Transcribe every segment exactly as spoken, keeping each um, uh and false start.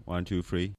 One, two, three.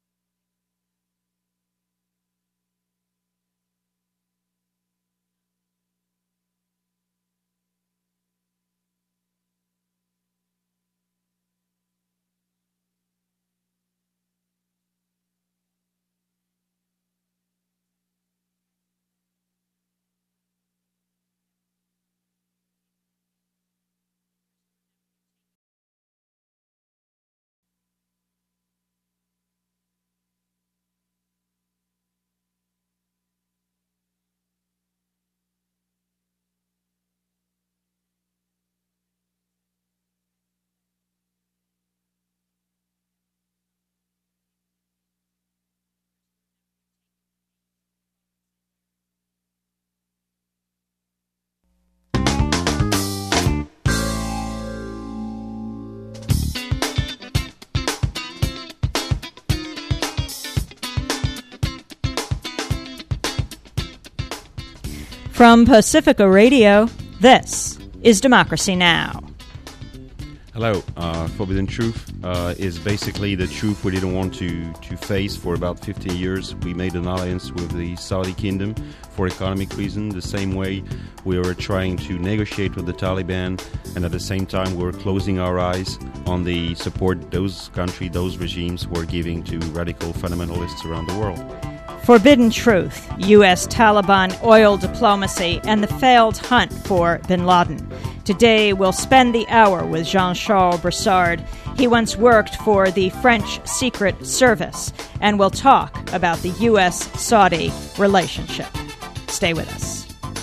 From Pacifica Radio, this is Democracy Now! Hello. Uh, Forbidden Truth uh, is basically the truth we didn't want to, to face for about fifty years. We made an alliance with the Saudi kingdom for economic reasons, the same way we were trying to negotiate with the Taliban, and at the same time we were closing our eyes on the support those countries, those regimes were giving to radical fundamentalists around the world. Forbidden Truth, U S Taliban oil diplomacy, and the failed hunt for bin Laden. Today, we'll spend the hour with Jean-Charles Brassard. He once worked for the French Secret Service, and we'll talk about the U S Saudi relationship. Stay with us.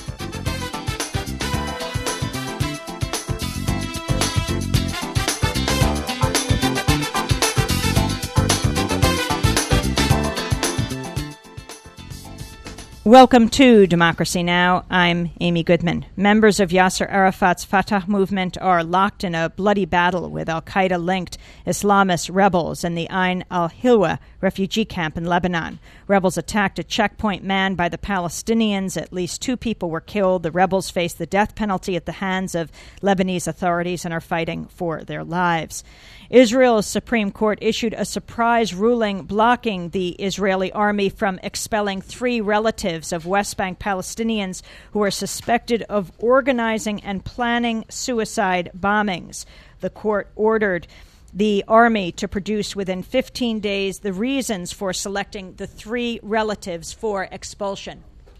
Welcome to Democracy Now! I'm Amy Goodman. Members of Yasser Arafat's Fatah movement are locked in a bloody battle with al-Qaeda-linked Islamist rebels in the Ain al-Hilwa refugee camp in Lebanon. Rebels attacked a checkpoint manned by the Palestinians. At least two people were killed. The rebels face the death penalty at the hands of Lebanese authorities and are fighting for their lives. Israel's Supreme Court issued a surprise ruling blocking the Israeli army from expelling three relatives of West Bank Palestinians who are suspected of organizing and planning suicide bombings. The court ordered the army to produce within fifteen days the reasons for selecting the three relatives for expulsion.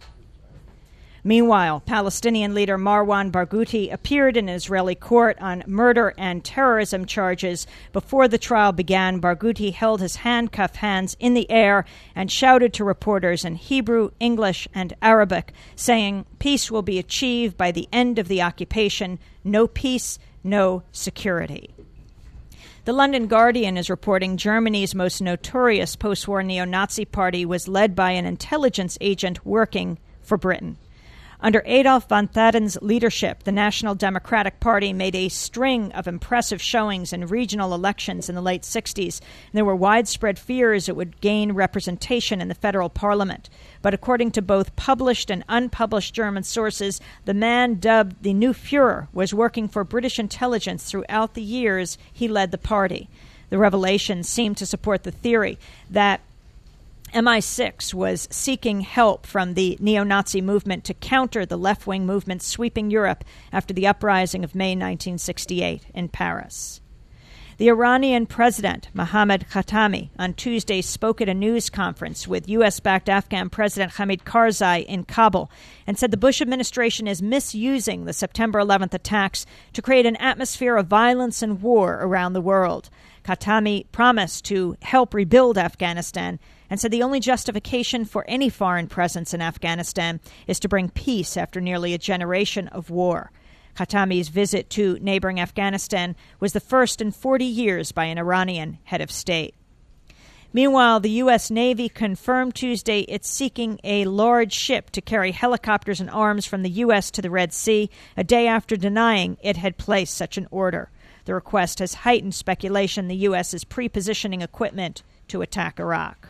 Meanwhile, Palestinian leader Marwan Barghouti appeared in an Israeli court on murder and terrorism charges. Before the trial began, Barghouti held his handcuffed hands in the air and shouted to reporters in Hebrew, English, and Arabic, saying, "Peace will be achieved by the end of the occupation. No peace, no security." The London Guardian is reporting Germany's most notorious post-war neo-Nazi party was led by an intelligence agent working for Britain. Under Adolf von Thaden's leadership, the National Democratic Party made a string of impressive showings in regional elections in the late sixties. And there were widespread fears it would gain representation in the federal parliament. But according to both published and unpublished German sources, the man dubbed the new Führer was working for British intelligence throughout the years he led the party. The revelations seem to support the theory that M I six was seeking help from the neo-Nazi movement to counter the left-wing movement sweeping Europe after the uprising of May nineteen sixty-eight in Paris. The Iranian president, Mohammad Khatami, on Tuesday spoke at a news conference with U S-backed Afghan President Hamid Karzai in Kabul and said the Bush administration is misusing the September eleventh attacks to create an atmosphere of violence and war around the world. Khatami promised to help rebuild Afghanistan and said the only justification for any foreign presence in Afghanistan is to bring peace after nearly a generation of war. Khatami's visit to neighboring Afghanistan was the first in forty years by an Iranian head of state. Meanwhile, the U S. Navy confirmed Tuesday it's seeking a large ship to carry helicopters and arms from the U S to the Red Sea, a day after denying it had placed such an order. The request has heightened speculation the U S is pre-positioning equipment to attack Iraq.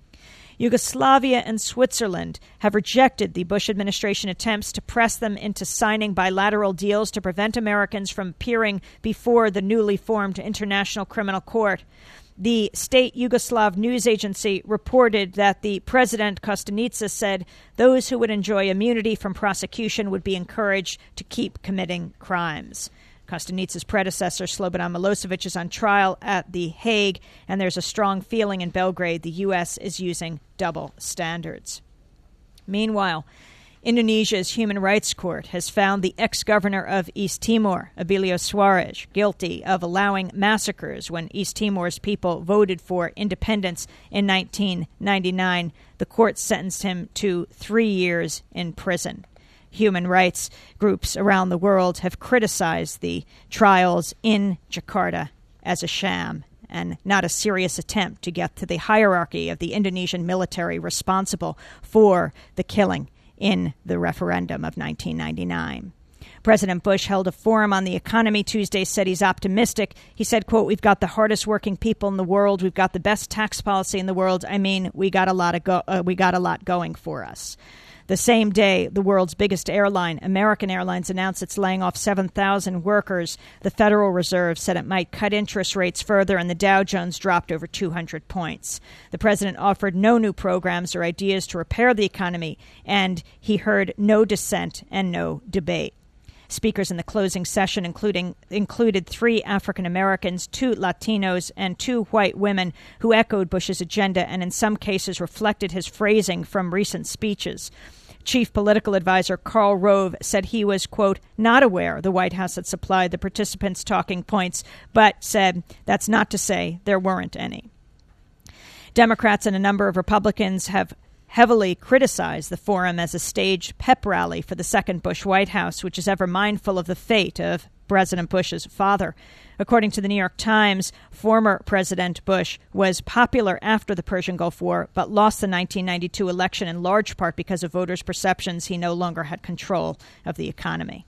Yugoslavia and Switzerland have rejected the Bush administration attempts to press them into signing bilateral deals to prevent Americans from appearing before the newly formed International Criminal Court. The state Yugoslav news agency reported that the president, Kostunica, said those who would enjoy immunity from prosecution would be encouraged to keep committing crimes. Kostunica's predecessor, Slobodan Milosevic, is on trial at The Hague, and there's a strong feeling in Belgrade the U S is using double standards. Meanwhile, Indonesia's Human Rights Court has found the ex-governor of East Timor, Abilio Soares, guilty of allowing massacres when East Timor's people voted for independence in nineteen ninety-nine. The court sentenced him to three years in prison. Human rights groups around the world have criticized the trials in Jakarta as a sham and not a serious attempt to get to the hierarchy of the Indonesian military responsible for the killing in the referendum of nineteen ninety-nine. President Bush held a forum on the economy Tuesday, said he's optimistic. He said, quote, "We've got the hardest working people in the world. We've got the best tax policy in the world. I mean, we got a lot of go- uh, we got a lot going for us." The same day, the world's biggest airline, American Airlines, announced it's laying off seven thousand workers. The Federal Reserve said it might cut interest rates further, and the Dow Jones dropped over two hundred points. The president offered no new programs or ideas to repair the economy, and he heard no dissent and no debate. Speakers in the closing session including included three African Americans, two Latinos, and two white women who echoed Bush's agenda and in some cases reflected his phrasing from recent speeches. Chief political advisor Karl Rove said he was, quote, "not aware the White House had supplied the participants' talking points, but said that's not to say there weren't any." Democrats and a number of Republicans have heavily criticized the forum as a staged pep rally for the second Bush White House, which is ever mindful of the fate of President Bush's father. According to the New York Times, former President Bush was popular after the Persian Gulf War, but lost the nineteen ninety-two election in large part because of voters' perceptions he no longer had control of the economy.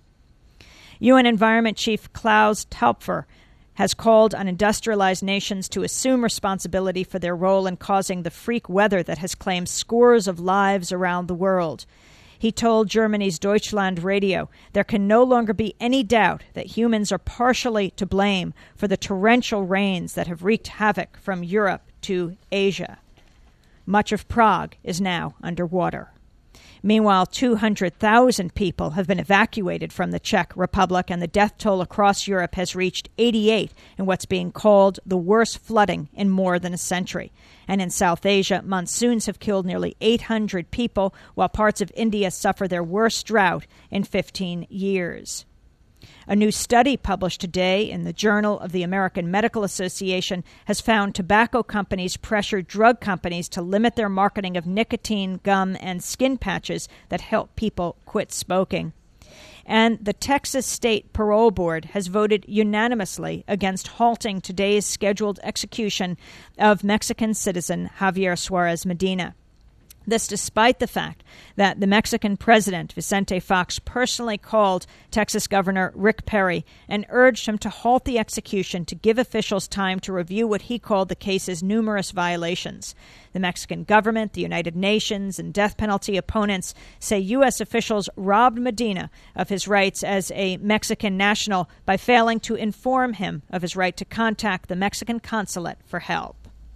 U N Environment Chief Klaus Topfer has called on industrialized nations to assume responsibility for their role in causing the freak weather that has claimed scores of lives around the world. He told Germany's Deutschland radio there can no longer be any doubt that humans are partially to blame for the torrential rains that have wreaked havoc from Europe to Asia. Much of Prague is now underwater. Meanwhile, two hundred thousand people have been evacuated from the Czech Republic, and the death toll across Europe has reached eighty-eight in what's being called the worst flooding in more than a century. And in South Asia, monsoons have killed nearly eight hundred people, while parts of India suffer their worst drought in fifteen years. A new study published today in the Journal of the American Medical Association has found tobacco companies pressure drug companies to limit their marketing of nicotine, gum, and skin patches that help people quit smoking. And the Texas State Parole Board has voted unanimously against halting today's scheduled execution of Mexican citizen Javier Suarez Medina. This despite the fact that the Mexican president, Vicente Fox, personally called Texas Governor Rick Perry and urged him to halt the execution to give officials time to review what he called the case's numerous violations. The Mexican government, the United Nations, and death penalty opponents say U S officials robbed Medina of his rights as a Mexican national by failing to inform him of his right to contact the Mexican consulate for help.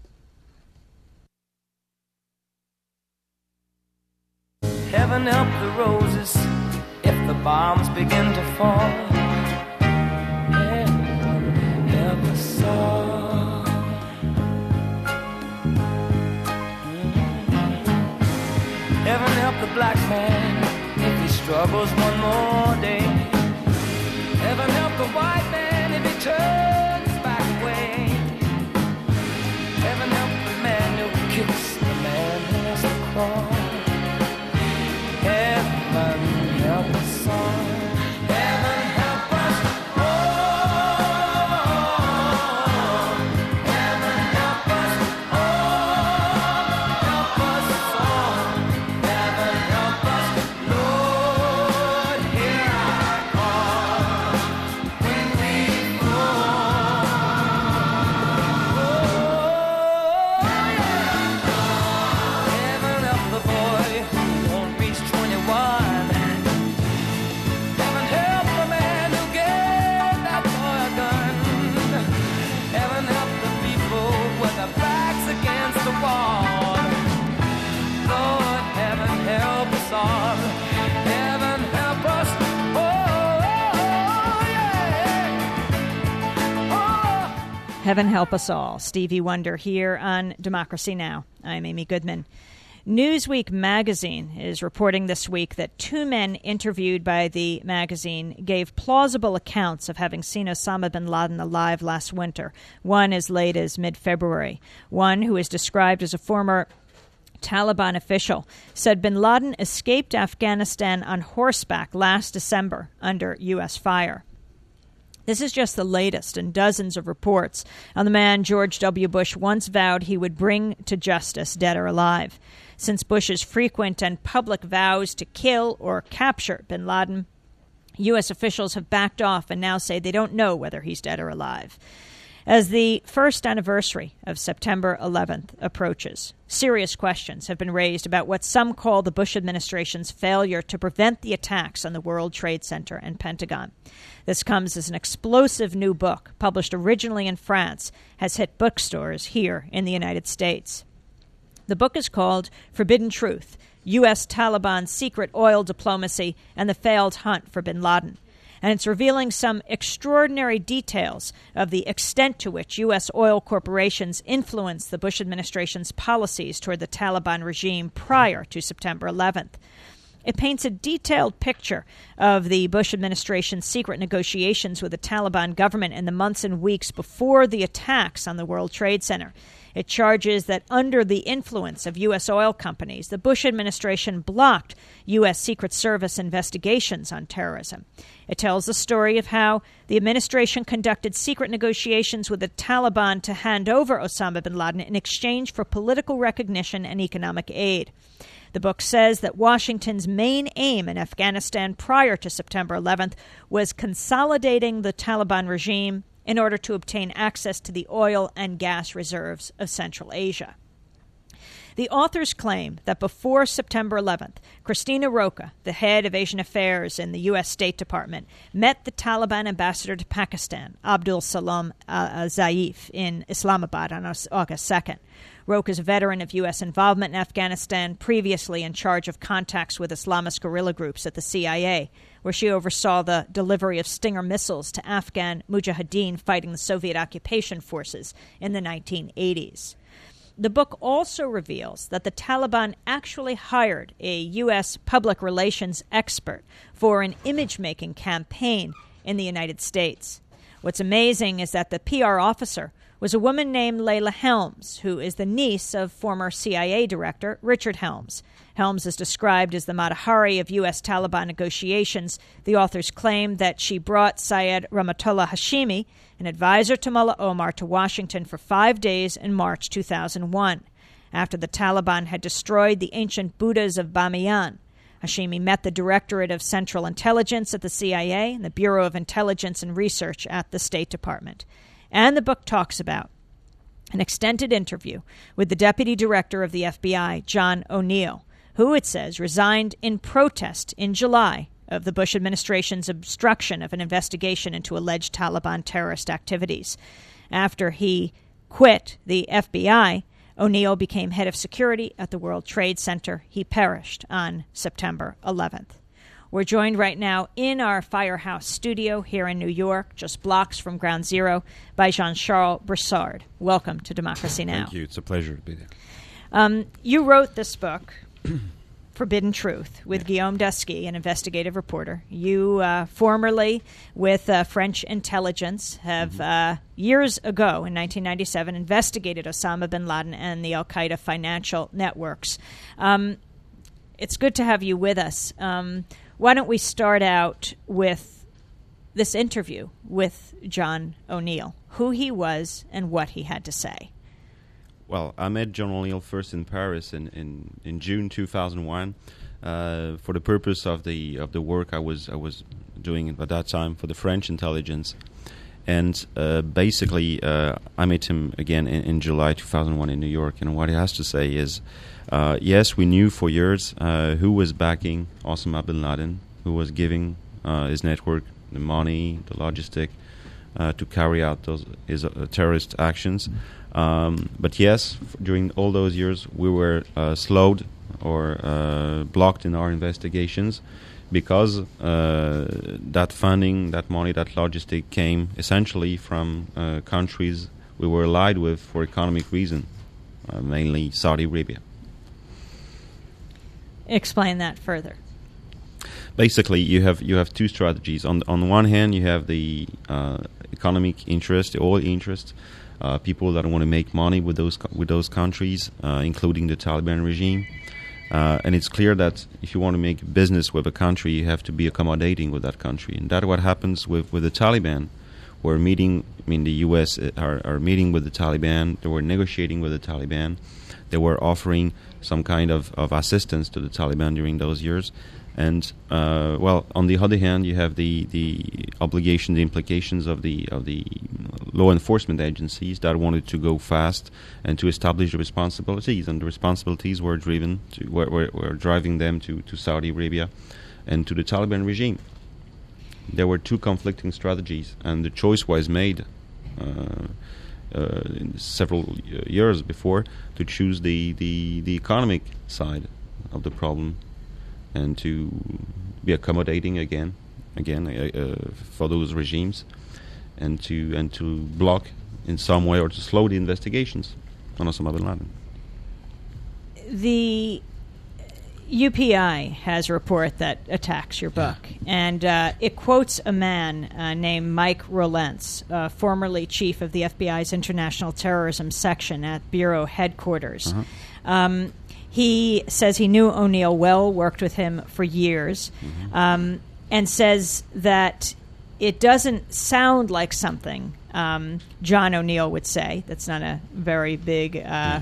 Heaven help the roses if the bombs begin to fall. Heaven help us all. Heaven help the black man if he struggles one more day. Heaven help the white man if he turns back away. Heaven help the man who kicks the man who has to crawl. Heaven help us all. Heaven help us all. Heaven help us all. Help us all. Heaven help us. Lord, hear our call when we fall. Oh, yeah. Heaven help us all. Stevie Wonder here on Democracy Now! I'm Amy Goodman. Newsweek magazine is reporting this week that two men interviewed by the magazine gave plausible accounts of having seen Osama bin Laden alive last winter, one as late as mid-February. One, who is described as a former Taliban official, said bin Laden escaped Afghanistan on horseback last December under U S fire. This is just the latest in dozens of reports on the man George W. Bush once vowed he would bring to justice, dead or alive. Since Bush's frequent and public vows to kill or capture bin Laden, U S officials have backed off and now say they don't know whether he's dead or alive. As the first anniversary of September eleventh approaches, serious questions have been raised about what some call the Bush administration's failure to prevent the attacks on the World Trade Center and Pentagon. This comes as an explosive new book, published originally in France, has hit bookstores here in the United States. The book is called Forbidden Truth, U S Taliban Secret Oil Diplomacy and the Failed Hunt for bin Laden. And it's revealing some extraordinary details of the extent to which U S oil corporations influenced the Bush administration's policies toward the Taliban regime prior to September eleventh. It paints a detailed picture of the Bush administration's secret negotiations with the Taliban government in the months and weeks before the attacks on the World Trade Center. It charges that under the influence of U S oil companies, the Bush administration blocked U S Secret Service investigations on terrorism. It tells the story of how the administration conducted secret negotiations with the Taliban to hand over Osama bin Laden in exchange for political recognition and economic aid. The book says that Washington's main aim in Afghanistan prior to September eleventh was consolidating the Taliban regime in order to obtain access to the oil and gas reserves of Central Asia. The authors claim that before September eleventh, Christina Roca, the head of Asian Affairs in the U S State Department, met the Taliban ambassador to Pakistan, Abdul Salam Zaif, in Islamabad on August second. Roca is a veteran of U S involvement in Afghanistan, previously in charge of contacts with Islamist guerrilla groups at the C I A, where she oversaw the delivery of Stinger missiles to Afghan mujahideen fighting the Soviet occupation forces in the nineteen eighties. The book also reveals that the Taliban actually hired a U S public relations expert for an image-making campaign in the United States. What's amazing is that the P R officer was a woman named Layla Helms, who is the niece of former C I A director Richard Helms. Helms is described as the Matahari of U S Taliban negotiations. The authors claim that she brought Syed Rahmatullah Hashimi, an advisor to Mullah Omar, to Washington for five days in March two thousand one. After the Taliban had destroyed the ancient Buddhas of Bamiyan, Hashimi met the Directorate of Central Intelligence at the C I A and the Bureau of Intelligence and Research at the State Department. And the book talks about an extended interview with the Deputy Director of the F B I, John O'Neill, who, it says, resigned in protest in July of the Bush administration's obstruction of an investigation into alleged Taliban terrorist activities. After he quit the F B I, O'Neill became head of security at the World Trade Center. He perished on September eleventh. We're joined right now in our Firehouse studio here in New York, just blocks from Ground Zero, by Jean-Charles Brassard. Welcome to Democracy Now! Thank you. It's a pleasure to be there. Um, you wrote this book, Forbidden Truth, with yeah. Guillaume Dasky, an investigative reporter. You, uh, formerly with uh, French intelligence, have mm-hmm. uh, years ago, in nineteen ninety-seven, investigated Osama bin Laden and the al-Qaeda financial networks. Um, it's good to have you with us. Um, why don't we start out with this interview with John O'Neill, who he was and what he had to say. Well, I met John O'Neill first in Paris in, in, in June two thousand one uh, for the purpose of the of the work I was I was doing at that time for the French intelligence, and uh, basically uh, I met him again in, in July two thousand one in New York. And what he has to say is, uh, yes, we knew for years uh, who was backing Osama bin Laden, who was giving uh, his network the money, the logistic uh, to carry out those his uh, terrorist actions. Um, but yes, f- during all those years, we were uh, slowed or uh, blocked in our investigations because uh, that funding, that money, that logistic came essentially from uh, countries we were allied with for economic reason, uh, mainly Saudi Arabia. Explain that further. Basically, you have you have two strategies. On on the one hand, you have the uh, economic interest, the oil interest, uh, people that want to make money with those co- with those countries, uh, including the Taliban regime. Uh, and it's clear that if you want to make business with a country, you have to be accommodating with that country, and that's what happens with, with the Taliban. We're meeting. I mean, the U S are, are meeting with the Taliban. They were negotiating with the Taliban. They were offering some kind of, of assistance to the Taliban during those years. And uh, well, on the other hand, you have the, the obligation, the implications of the of the law enforcement agencies that wanted to go fast and to establish the responsibilities, and the responsibilities were driven to were, were, were driving them to, to Saudi Arabia and to the Taliban regime. There were two conflicting strategies, and the choice was made uh, uh, several years before to choose the, the, the economic side of the problem, and to be accommodating again, again uh, uh, for those regimes, and to and to block in some way or to slow the investigations on Osama bin Laden. The U P I has a report that attacks your book, yeah. and uh, it quotes a man uh, named Mike Rolentz, uh, formerly chief of the F B I's International Terrorism Section at Bureau headquarters. Uh-huh. Um, He says he knew O'Neill well, worked with him for years, mm-hmm. um, and says that it doesn't sound like something um, John O'Neill would say. That's not a very big uh,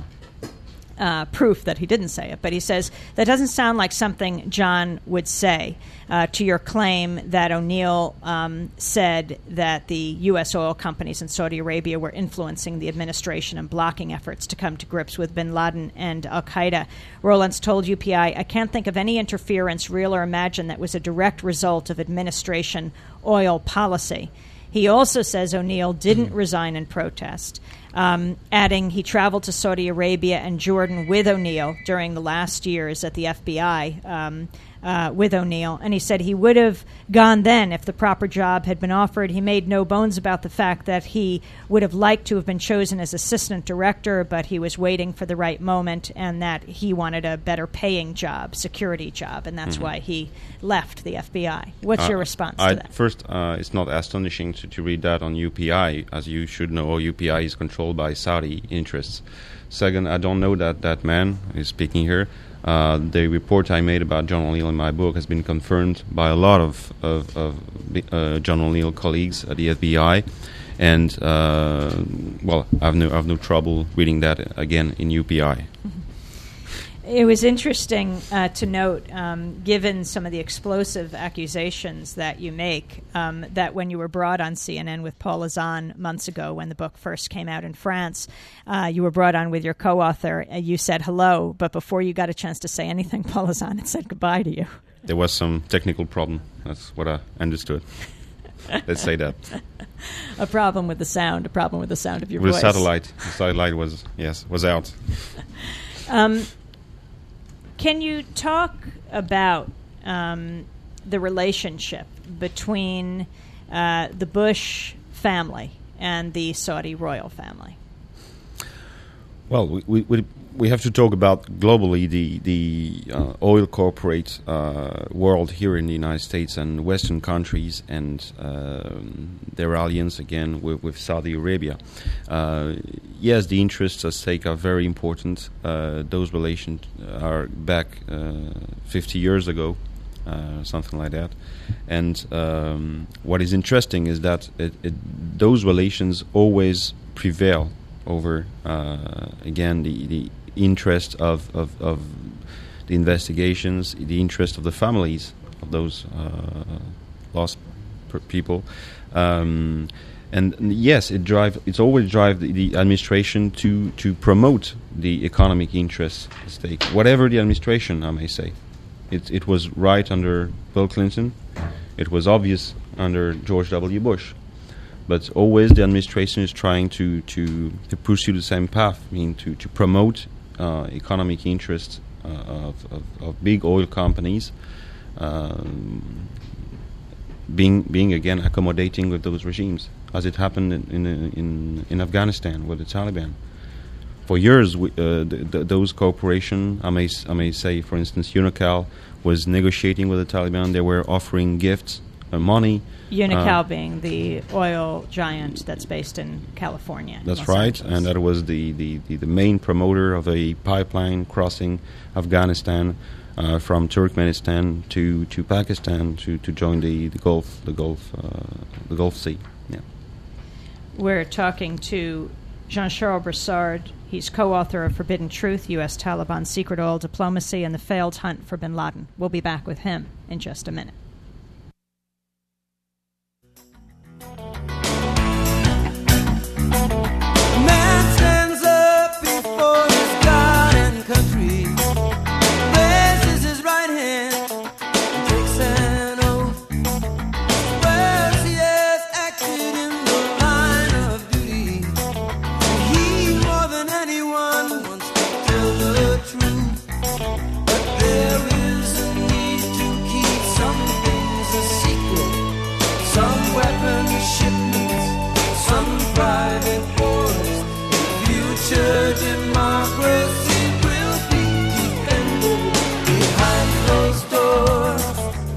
uh, proof that he didn't say it, but he says that doesn't sound like something John would say uh, to your claim that O'Neill um, said that the U S oil companies in Saudi Arabia were influencing the administration and blocking efforts to come to grips with bin Laden and al-Qaeda. Rolentz told U P I, I can't think of any interference, real or imagined, that was a direct result of administration oil policy. He also says O'Neill didn't resign in protest, um, adding he traveled to Saudi Arabia and Jordan with O'Neill during the last years at the F B I um, uh, with O'Neill, and he said he would have gone then if the proper job had been offered. He made no bones about the fact that he would have liked to have been chosen as assistant director, but he was waiting for the right moment, and that he wanted a better paying job, security job, and that's mm-hmm. why he left the F B I. What's uh, your response I, to that? First, uh, it's not astonishing to, to read that on U P I. As you should know, U P I is controlled by Saudi interests. Second, I don't know that that man is speaking here. Uh, the report I made about John O'Neill in my book has been confirmed by a lot of, of, of uh, John O'Neill colleagues at the F B I. And, uh, well, I have no, I have no trouble reading that again in U P I. Mm-hmm. It was interesting uh, to note, um, given some of the explosive accusations that you make, um, that when you were brought on C N N with Paul Azan months ago when the book first came out in France, uh, you were brought on with your co-author. Uh, you said hello, but before you got a chance to say anything, Paul Azan had said goodbye to you. There was some technical problem. That's what I understood. Let's say that. A problem with the sound, a problem with the sound of your with voice. The satellite. The satellite was, yes, was out. um. Can you talk about um, the relationship between uh, the Bush family and the Saudi royal family? Well, we we we have to talk about globally the the uh, oil corporate uh, world here in the United States and Western countries, and uh, their alliance again with, with Saudi Arabia. Uh, yes, the interests at stake are very important. Uh, those relations are back uh, fifty years ago, uh, something like that. And um, what is interesting is that it, it, those relations always prevail over, uh, again, the, the interest of, of, of the investigations, the interest of the families of those uh, lost per people. Um, and yes, it drive. It's always drive the, the administration to, to promote the economic interests at stake, whatever the administration, I may say. It, it was right under Bill Clinton. It was obvious under George W. Bush. But always the administration is trying to, to, to pursue the same path, I mean, to, to promote uh, economic interests uh, of, of, of big oil companies, um, being, being again, accommodating with those regimes. as it happened in in in, in Afghanistan with the Taliban. For years, we, uh, th- th- those corporations, I may s- I may say, for instance, Unocal was negotiating with the Taliban. They were offering gifts, uh, money. Unocal uh, being the oil giant that's based in California. That's Los right, Angeles. and that was the, the, the, the main promoter of a pipeline crossing Afghanistan uh, from Turkmenistan to, to Pakistan to, to join the, the Gulf the Gulf uh, the Gulf Sea. Yeah. We're talking to Jean-Charles Brassard. He's co-author of Forbidden Truth, U S Taliban Secret Oil Diplomacy, and the Failed Hunt for bin Laden. We'll be back with him in just a minute. Man stands up before his God and country, raises his right hand and takes an oath. Swears he has acted in the line of duty. He, more than anyone, wants to tell the truth. But there is a need to keep some things a secret. Some weapon shipments, some private wars. In future democracy will be defended behind closed doors.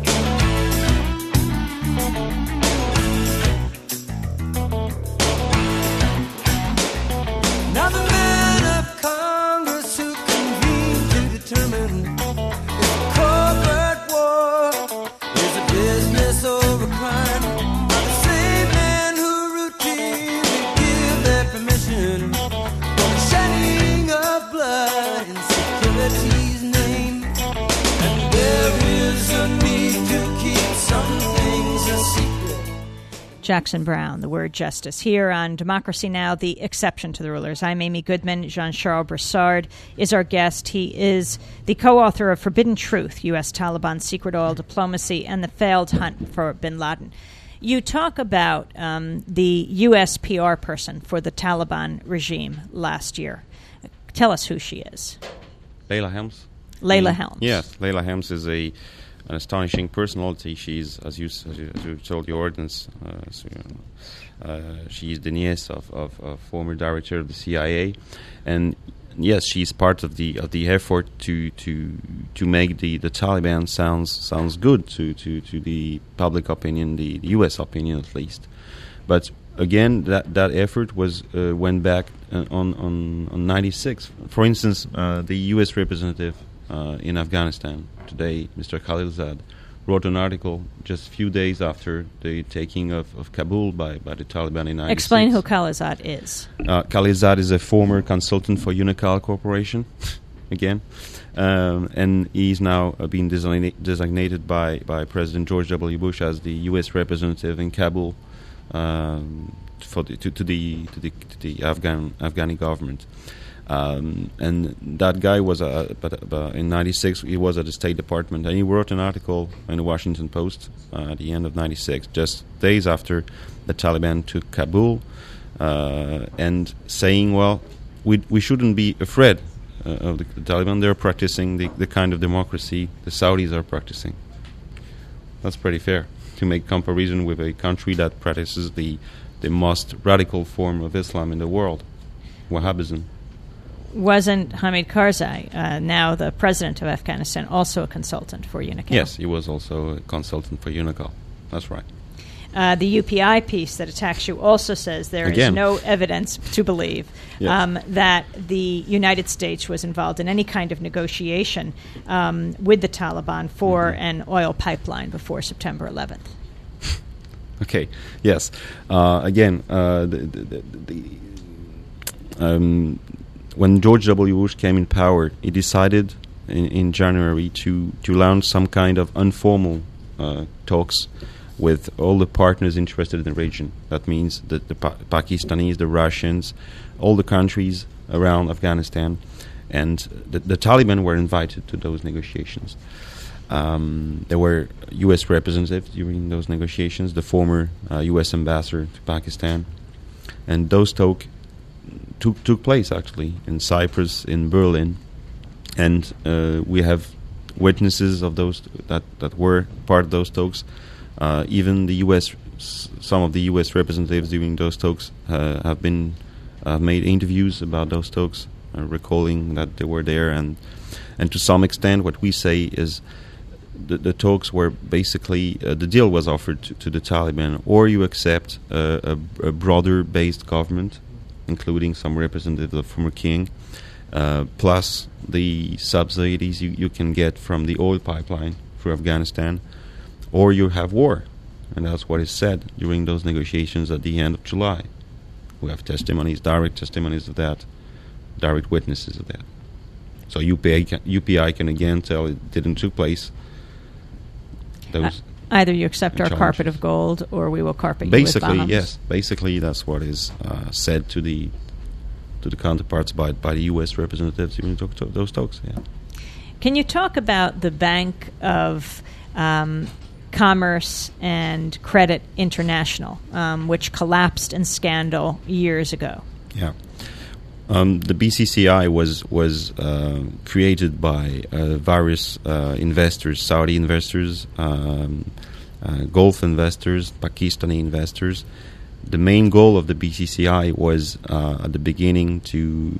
Now the men of Congress who convene to determine if covert war is a business or a crime are the same men who routinely give their permission for the shedding of blood in security's name. And there is a need to keep some things a secret. Jackson Brown, the word justice, here on Democracy Now!, the exception to the rulers. I'm Amy Goodman. Jean-Charles Brassard is our guest. He is the co-author of Forbidden Truth, U S Taliban Secret Oil Diplomacy, and the Failed Hunt for bin Laden. You talk about um, the U S P R person for the Taliban regime last year. Tell us who she is. Layla Helms. Layla Mm. Helms. Yes, Layla Helms is a an astonishing personality. She's, as you s- as you, as you told the audience, uh, so, uh, she's the niece of, of, of former director of the C I A, and yes, she's part of the of the effort to to to make the, the Taliban sounds sounds good to, to, to the public opinion, the, the U S opinion at least. But again, that, that effort was uh, went back uh, on on on ninety-six. For instance, uh, the U S representative uh, in Afghanistan today, Mister Khalilzad, wrote an article just a few days after the taking of, of Kabul by, by the Taliban in ninety-six. Explain who Khalilzad is. Uh, Khalilzad is a former consultant for Unocal Corporation, again, um, and he's now uh, been designa- designated by, by President George W. Bush as the U S representative in Kabul um, for the, to, to the to the to the Afghan Afghani government. Um, and that guy was uh, but, but in ninety-six he was at the State Department, and he wrote an article in the Washington Post uh, at the end of ninety-six, just days after the Taliban took Kabul, uh, and saying, well, we we shouldn't be afraid uh, of the, the Taliban. They're practicing the, the kind of democracy the Saudis are practicing. That's pretty fair to make comparison with a country that practices the the most radical form of Islam in the world, Wahhabism. Wasn't Hamid Karzai, uh, now the president of Afghanistan, also a consultant for Unocal? Yes, he was also a consultant for Unocal. That's right. Uh, the U P I piece that attacks you also says there Again. is no evidence to believe Yes. um, that the United States was involved in any kind of negotiation um, with the Taliban for Mm-hmm. an oil pipeline before September eleventh. Okay. Yes. Uh, again, uh, the, the, the, the um, when George W. Bush came in power, he decided in, in January to, to launch some kind of informal uh, talks with all the partners interested in the region. That means the, the pa- Pakistanis, the Russians, all the countries around Afghanistan, and the, the Taliban were invited to those negotiations. Um, there were U S representatives during those negotiations, the former uh, U S ambassador to Pakistan, and those talk took took place actually in Cyprus, in Berlin, and uh, we have witnesses of those that, that were part of those talks. Uh, even the U S s- some of the U S representatives during those talks uh, have been uh, made interviews about those talks, uh, recalling that they were there, and and to some extent, what we say is the, the talks were basically uh, the deal was offered to, to the Taliban, or you accept uh, a, a broader-based government, including some representatives of the former king, uh, plus the subsidies you, you can get from the oil pipeline through Afghanistan, or you have war. And that's what is said during those negotiations at the end of July. We have testimonies, direct testimonies of that, direct witnesses of that. So U P I can, U P I can again tell it didn't take place. Those uh, either you accept our challenges. Carpet of gold, or we will carpet Basically, you with bombs. yes. Basically, that's what is uh, said to the to the counterparts by by the U S representatives during to- to those talks. Yeah. Can you talk about the Bank of um, Commerce and Credit International, um, which collapsed in scandal years ago? Yeah. Um, the B C C I was was uh, created by uh, various uh, investors, Saudi investors, um, uh, Gulf investors, Pakistani investors. The main goal of the B C C I was uh, at the beginning to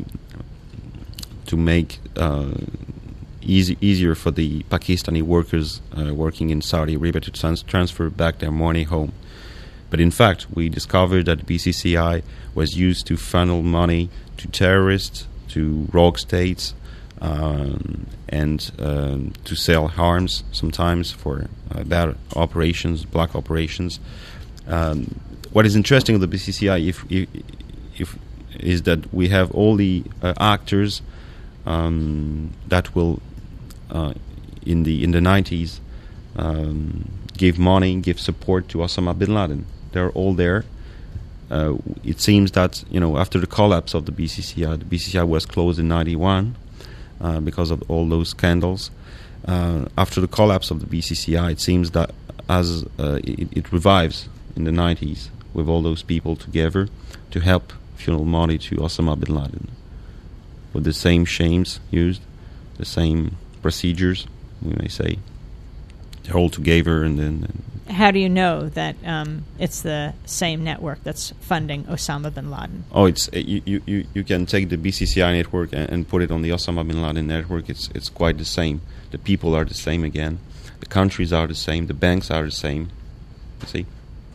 to make uh, easy, easier for the Pakistani workers uh, working in Saudi Arabia to trans- transfer back their money home. But in fact, we discovered that the B C C I was used to funnel money to terrorists, to rogue states, um, and um, to sell arms sometimes for uh, bad operations, black operations. Um, what is interesting of the B C C I if, if, if is that we have all the uh, actors um, that will, uh, in the in the nineties, um, give money, give support to Osama bin Laden. They're all there. Uh, it seems that, you know, after the collapse of the B C C I, the B C C I was closed in ninety-one uh, because of all those scandals. Uh, after the collapse of the B C C I, it seems that as uh, it, it revives in the nineties with all those people together to help funnel money to Osama bin Laden, with the same shames used, the same procedures, we may say. They're all together, and then. How do you know that um, it's the same network that's funding Osama bin Laden? Oh, it's uh, you, you. You can take the B C C I network and, and put it on the Osama bin Laden network. It's it's quite the same. The people are the same again. The countries are the same. The banks are the same. You see.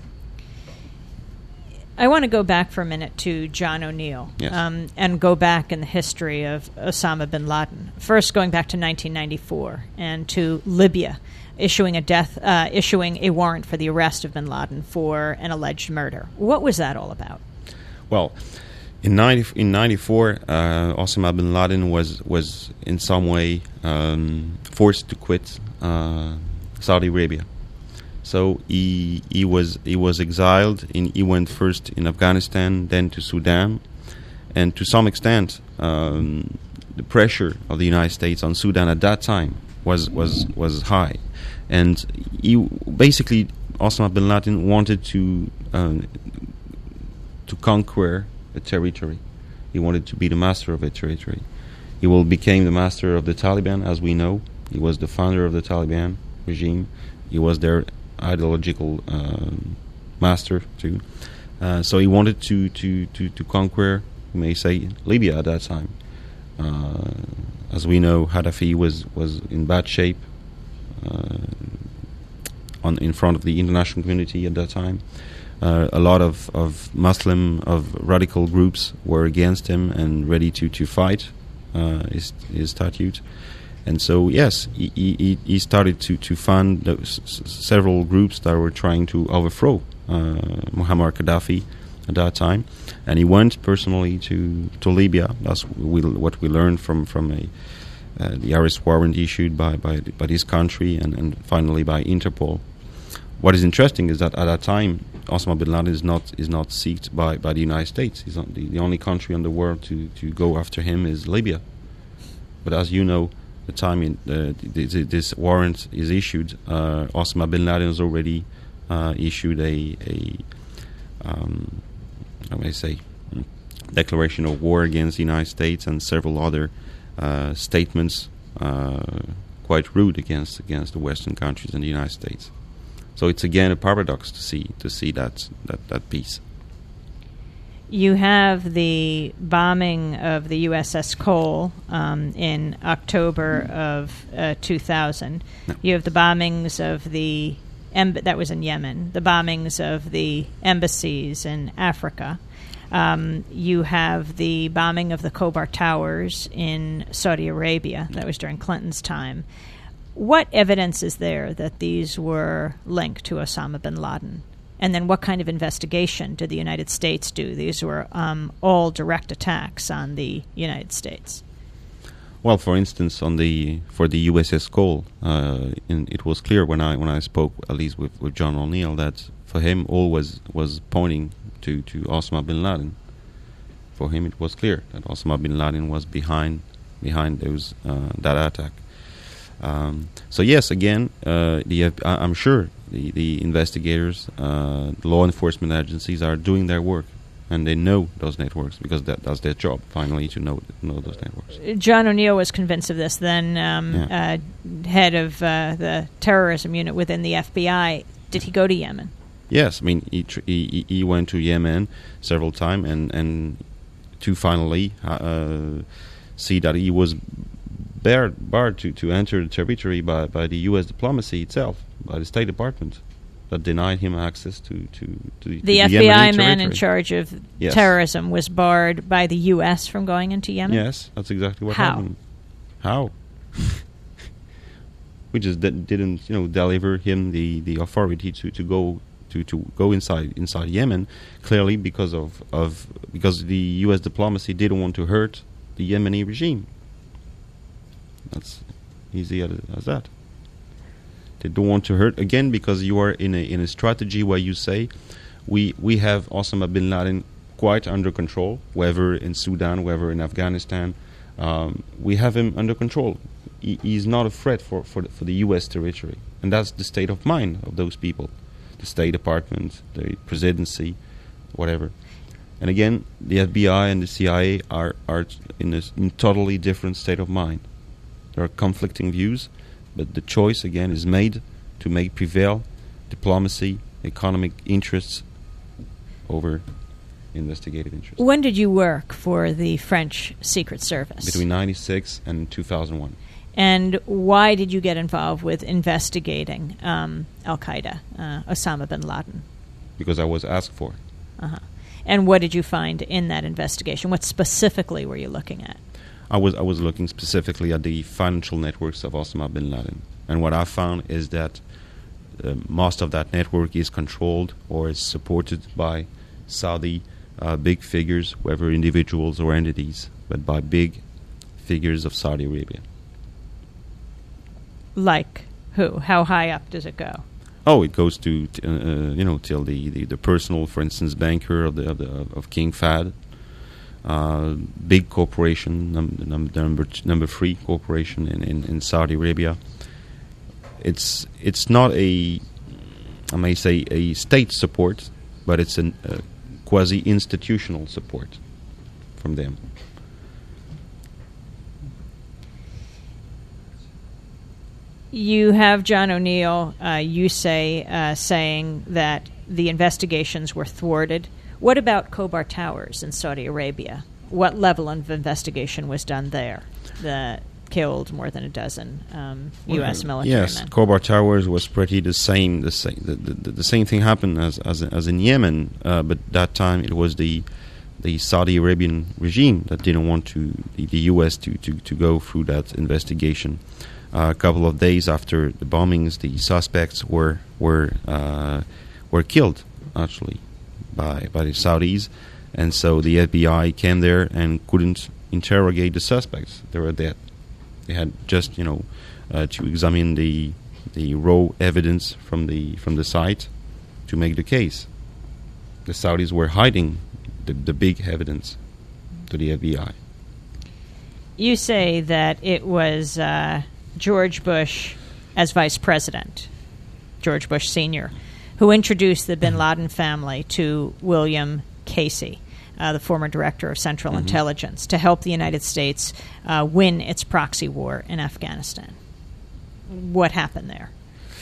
I want to go back for a minute to John O'Neill, yes. um, and go back in the history of Osama bin Laden. First, going back to nineteen ninety-four and to Libya, issuing a death, uh, issuing a warrant for the arrest of bin Laden for an alleged murder. What was that all about? Well, in ninety in ninety-four, uh, Osama bin Laden was was in some way um, forced to quit uh, Saudi Arabia. So he he was he was exiled. In, he went first in Afghanistan, then to Sudan, and to some extent, um, the pressure of the United States on Sudan at that time was was was high, and he basically Osama bin Laden wanted to uh, to conquer a territory. He wanted to be the master of a territory. He will became the master of the Taliban, as we know. He was the founder of the Taliban regime. He was their ideological uh, master too. Uh, so he wanted to, to, to, to conquer, you may say, Libya at that time. Uh, as we know, Gaddafi was, was in bad shape uh, on in front of the international community at that time. Uh, a lot of, of Muslim, of radical groups were against him and ready to, to fight uh, his, his statute. And so, yes, he, he, he started to, to fund those s- several groups that were trying to overthrow uh, Muammar Gaddafi at that time. And he went personally to, to Libya. That's we, what we learned from, from a, uh, the arrest warrant issued by, by, by this country and, and finally by Interpol. What is interesting is that at that time, Osama bin Laden is not is not sought by, by the United States. He's not the, the only country in the world to, to go after him is Libya. But as you know, the time in, uh, th- th- this warrant is issued, uh, Osama bin Laden has already uh, issued a, a um, how may I say, declaration of war against the United States and several other uh, statements, uh, quite rude against against the Western countries and the United States. So it's again a paradox to see to see that that, that piece. You have the bombing of the U S S Cole um, in October of uh, two thousand. No. You have the bombings of the em- that was in Yemen. The bombings of the embassies in Africa. Um, you have the bombing of the Khobar Towers in Saudi Arabia. That was during Clinton's time. What evidence is there that these were linked to Osama bin Laden? And then what kind of investigation did the United States do? These were um, all direct attacks on the United States. Well, for instance, on the for the U S S Cole, uh, in, it was clear when I when I spoke at least with, with John O'Neill that for him all was, was pointing to, to Osama bin Laden. For him, it was clear that Osama bin Laden was behind behind those uh, that attack. Um, so yes, again, uh, the F- I- I'm sure the, the investigators, uh, the law enforcement agencies are doing their work, and they know those networks because that, that's their job, finally, to know know those networks. John O'Neill was convinced of this, then um, Yeah. uh, head of uh, the terrorism unit within the F B I. Did he go to Yemen? Yes, I mean, he, tr- he, he went to Yemen several times and, and to finally uh, see that he was barred, barred to, to enter the territory by, by the U S diplomacy itself, by the State Department, that denied him access to, to, to The, to the F B I Yemeni man in territory. charge of Yes. terrorism was barred by the U S from going into Yemen? Yes, that's exactly what How? happened. How? We just di- didn't, you know, deliver him the, the authority to, to go to, to go inside inside Yemen, clearly because of, of because the U S diplomacy didn't want to hurt the Yemeni regime. That's easy as, as that. They don't want to hurt again because you are in a in a strategy where you say, we we have Osama bin Laden quite under control, whether in Sudan, whether in Afghanistan, um, we have him under control. He, he's not a threat for for the, for the U S territory, and that's the state of mind of those people, the State Department, the presidency, whatever. And again, the F B I and the C I A are are in a in totally different state of mind. There are conflicting views, but the choice again is made to make prevail diplomacy, economic interests over investigative interests. When did you work for the French Secret Service? Between ninety-six and two thousand one. And why did you get involved with investigating um, Al-Qaeda, uh, Osama bin Laden? Because I was asked for. Uh-huh. And what did you find in that investigation? What specifically were you looking at? I was I was looking specifically at the financial networks of Osama bin Laden. And what I found is that uh, most of that network is controlled or is supported by Saudi uh, big figures, whether individuals or entities, but by big figures of Saudi Arabia. Like who? How high up does it go? Oh, it goes to t- uh, you know till the, the, the personal, for instance, banker of the of, the, of King Fahd, uh, big corporation, num- num- number t- number three corporation in, in, in Saudi Arabia. It's it's not a I may say a state support, but it's a uh, quasi institutional support from them. You have John O'Neill, uh, you say, uh, saying that the investigations were thwarted. What about Khobar Towers in Saudi Arabia? What level of investigation was done there that killed more than a dozen um, U S military yes, men? Khobar Towers was pretty the same. The same, the, the, the same thing happened as as, as in Yemen, uh, but that time it was the the Saudi Arabian regime that didn't want to the, the U S to, to, to go through that investigation. Uh, a couple of days after the bombings, the suspects were were uh, were killed actually by by the Saudis, and so the F B I came there and couldn't interrogate the suspects. They were dead. They had just you know uh, to examine the the raw evidence from the from the site to make the case. The Saudis were hiding the, the big evidence to the F B I. You say that it was uh, George Bush as vice president, George Bush Senior, who introduced the bin Laden family to William Casey, uh, the former director of Central mm-hmm. Intelligence, to help the United States uh, win its proxy war in Afghanistan. What happened there?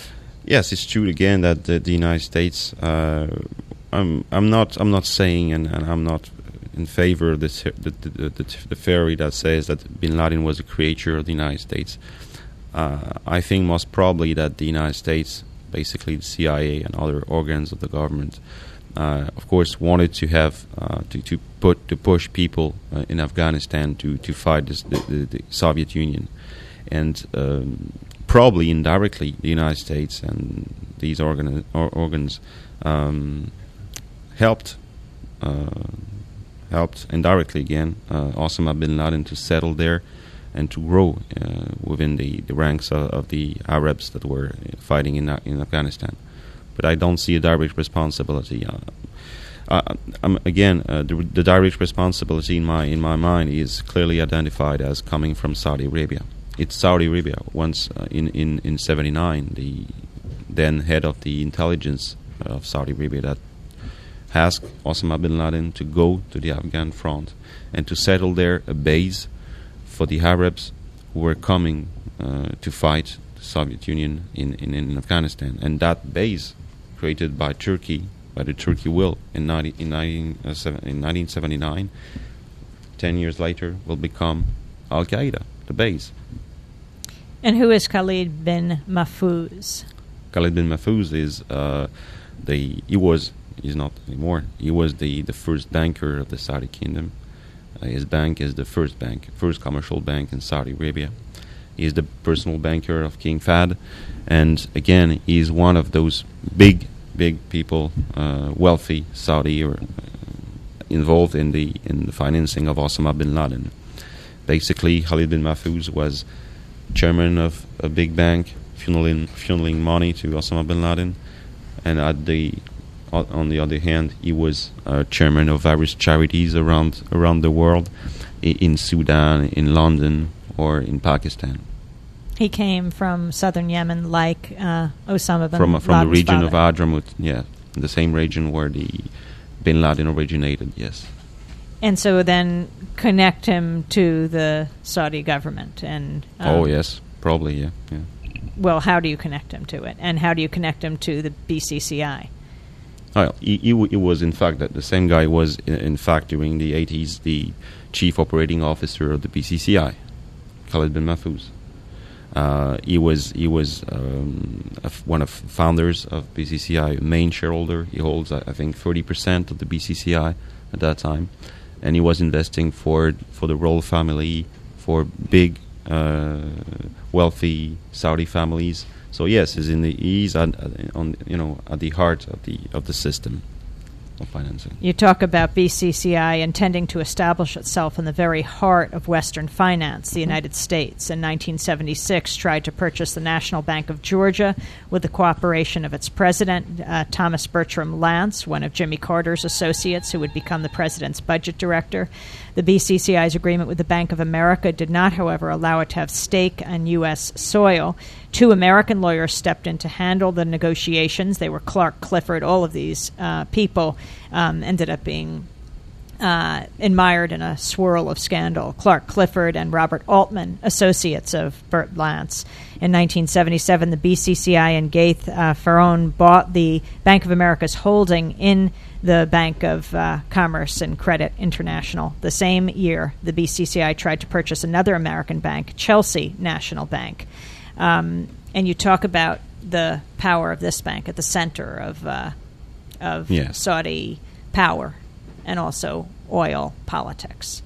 Yes, it's true again that the, the United States. Uh, I'm I'm not I'm not saying and, and I'm not in favor of this, the, the, the, the, the theory that says that Bin Laden was a creature of the United States. Uh, I think most probably that the United States, basically the C I A and other organs of the government, uh, of course, wanted to have uh, to, to put to push people uh, in Afghanistan to to fight this, the, the, the Soviet Union, and um, probably indirectly the United States and these organ or organs um, helped. Uh, helped indirectly again uh, Osama bin Laden to settle there and to grow uh, within the, the ranks of, of the Arabs that were fighting in in Afghanistan. But I don't see a direct responsibility. Uh, uh, um, again, uh, the, the direct responsibility in my in my mind is clearly identified as coming from Saudi Arabia. It's Saudi Arabia. Once uh, in in in seventy-nine, the then head of the intelligence of Saudi Arabia that asked Osama bin Laden to go to the Afghan front and to settle there a base for the Arabs who were coming uh, to fight the Soviet Union in, in, in Afghanistan. And that base, created by Turkey, by the Turkey will, in, ninety, in, nineteen, uh, seven, in nineteen seventy-nine, ten years later, will become Al-Qaeda, the base. And who is Khalid bin Mahfouz? Khalid bin Mahfouz is uh, the, he was He's not anymore. He was the, the first banker of the Saudi kingdom. Uh, his bank is the first bank, first commercial bank in Saudi Arabia. He is the personal banker of King Fahd, and again, he is one of those big, big people, uh, wealthy Saudi, or uh, involved in the in the financing of Osama bin Laden. Basically, Khalid bin Mahfouz was chairman of a big bank, funneling funneling money to Osama bin Laden, and at the on the other hand, he was uh, chairman of various charities around around the world, I- in Sudan, in London, or in Pakistan. He came from southern Yemen, like uh, Osama bin From Laden's from the region father. of Hadramaut, yeah, the same region where the Bin Laden originated. Yes. And so then connect him to the Saudi government. And um, oh yes, probably yeah, yeah. Well, how do you connect him to it, and how do you connect him to the B C C I? Oh, he, he, w- he was, in fact, that the same guy was, in, in fact, during the eighties, the chief operating officer of the B C C I, Khalid bin Mahfouz. Uh, he was he was um, a f- one of founders of B C C I, main shareholder. He holds, I, I think, thirty percent of the B C C I at that time, and he was investing for for the royal family, for big, uh, wealthy Saudi families. So yes, he's in the he's on, on you know at the heart of the of the system of financing. You talk about B C C I intending to establish itself in the very heart of Western finance. The United States in nineteen seventy-six tried to purchase the National Bank of Georgia with the cooperation of its president, uh, Thomas Bertram Lance, one of Jimmy Carter's associates who would become the president's budget director. The B C C I's agreement with the Bank of America did not, however, allow it to have stake on U S soil. Two American lawyers stepped in to handle the negotiations. They were Clark Clifford. All of these uh, people um, ended up being uh, admired in a swirl of scandal. Clark Clifford and Robert Altman, associates of Bert Lance. In nineteen seventy-seven, the B C C I and Gaith uh, Farone bought the Bank of America's holding in the Bank of uh, Commerce and Credit International. The same year, the B C C I tried to purchase another American bank, Chelsea National Bank. Um, and you talk about the power of this bank at the center of uh, of Yes. Saudi power and also oil politics.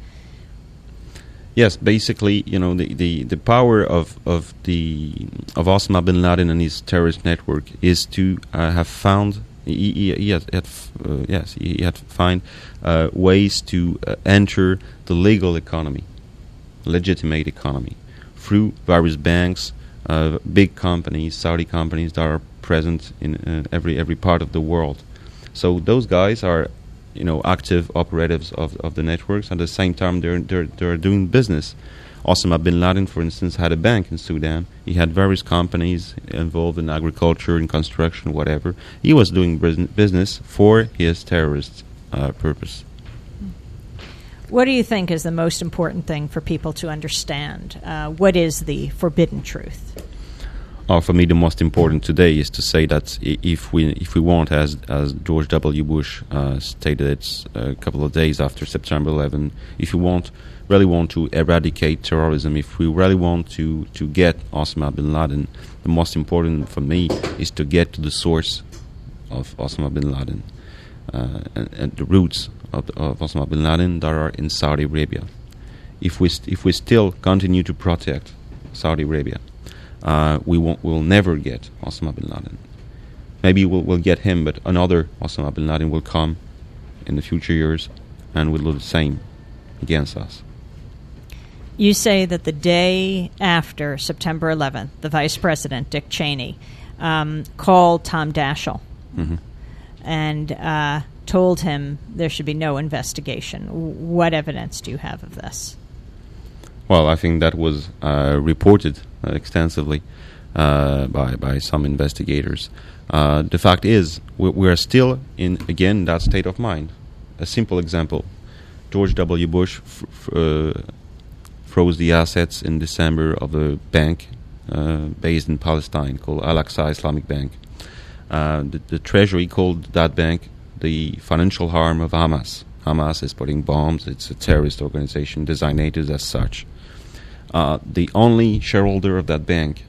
Yes, basically, you know, the, the, the power of of the of Osama bin Laden and his terrorist network is to uh, have found he, he, he had, had uh, yes he had find uh, ways to uh, enter the legal economy, legitimate economy, through various banks, uh, big companies, Saudi companies that are present in uh, every every part of the world. So those guys are, you know, active operatives of, of the networks. At the same time, they're they're they're doing business. Osama bin Laden, for instance, had a bank in Sudan. He had various companies involved in agriculture, in construction, whatever. He was doing bus- business for his terrorist uh, purpose. What do you think is the most important thing for people to understand? Uh, what is the forbidden truth? Uh, for me, the most important today is to say that I- if we if we want, as as George W. Bush uh, stated it a couple of days after September eleventh, if we want really want to eradicate terrorism, if we really want to, to get Osama bin Laden, the most important for me is to get to the source of Osama bin Laden uh, and, and the roots of, of Osama bin Laden that are in Saudi Arabia. If we st- if we still continue to protect Saudi Arabia, uh, we won't we'll never get Osama bin Laden. Maybe we'll we'll get him, but another Osama bin Laden will come in the future years and will do the same against us. You say that the day after September eleventh, the Vice President, Dick Cheney, um, called Tom Daschle Mm-hmm. and uh, told him there should be no investigation. W- What evidence do you have of this? Well, I think that was uh, reported uh, extensively uh, by by some investigators. Uh, the fact is, we, we are still in, again, that state of mind. A simple example. George W. Bush f- f- uh, froze the assets in December of a bank uh, based in Palestine called Al-Aqsa Islamic Bank. Uh, the, the Treasury called that bank the financial arm of Hamas. Hamas is putting bombs. It's a terrorist organization designated as such. Uh, the only shareholder of that bank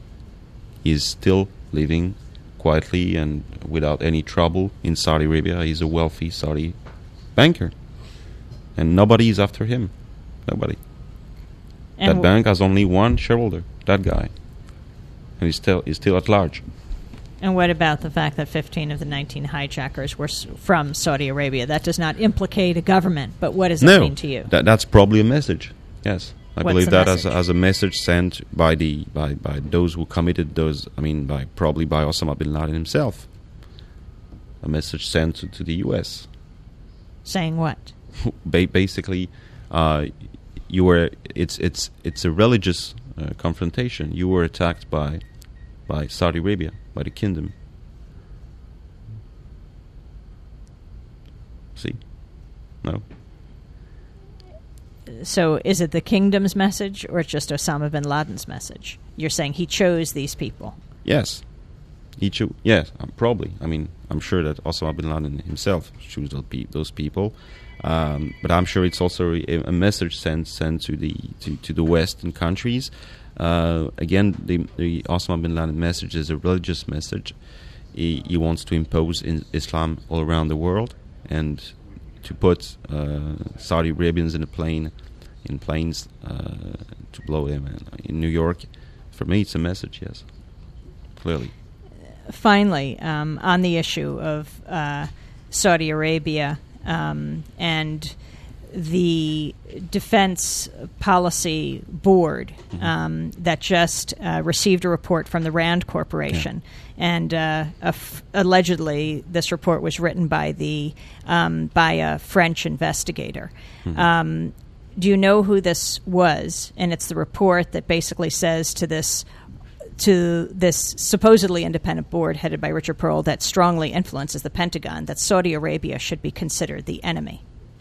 is still living quietly and without any trouble in Saudi Arabia. He's a wealthy Saudi banker. And nobody is after him. Nobody. And that w- bank has only one shareholder, that guy. And he's still he's still at large. And what about the fact that fifteen of the nineteen hijackers were s- from Saudi Arabia? That does not implicate a government, but what does no, that mean to you? That, that's probably a message. Yes. I What's believe the that as, message? as a message sent by the by, by those who committed those, I mean, by probably by Osama bin Laden himself. A message sent to, to the U S Saying what? ba- basically, uh, you were it's it's it's a religious uh, confrontation. You were attacked by by Saudi Arabia, by the kingdom. See, no. So is it the kingdom's message or it's just Osama bin Laden's message? You're saying he chose these people. Yes, he cho- Yes, um, probably. I mean, I'm sure that Osama bin Laden himself chose those, pe- those people. Um, but I'm sure it's also a, a message sent sent to the to, to the Western countries. Uh, again, the, the Osama bin Laden message is a religious message. He, he wants to impose in Islam all around the world and to put uh, Saudi Arabians in a plane, in planes uh, to blow them in, in New York. For me, it's a message. Yes, clearly. Finally, um, on the issue of uh, Saudi Arabia um, and the Defense Policy Board Mm-hmm. um, that just uh, received a report from the Rand Corporation. Yeah. And uh, a f- allegedly, this report was written by the um, by a French investigator. Mm-hmm. Um, do you know who this was? And it's the report that basically says to this to this supposedly independent board headed by Richard Perle that strongly influences the Pentagon that Saudi Arabia should be considered the enemy.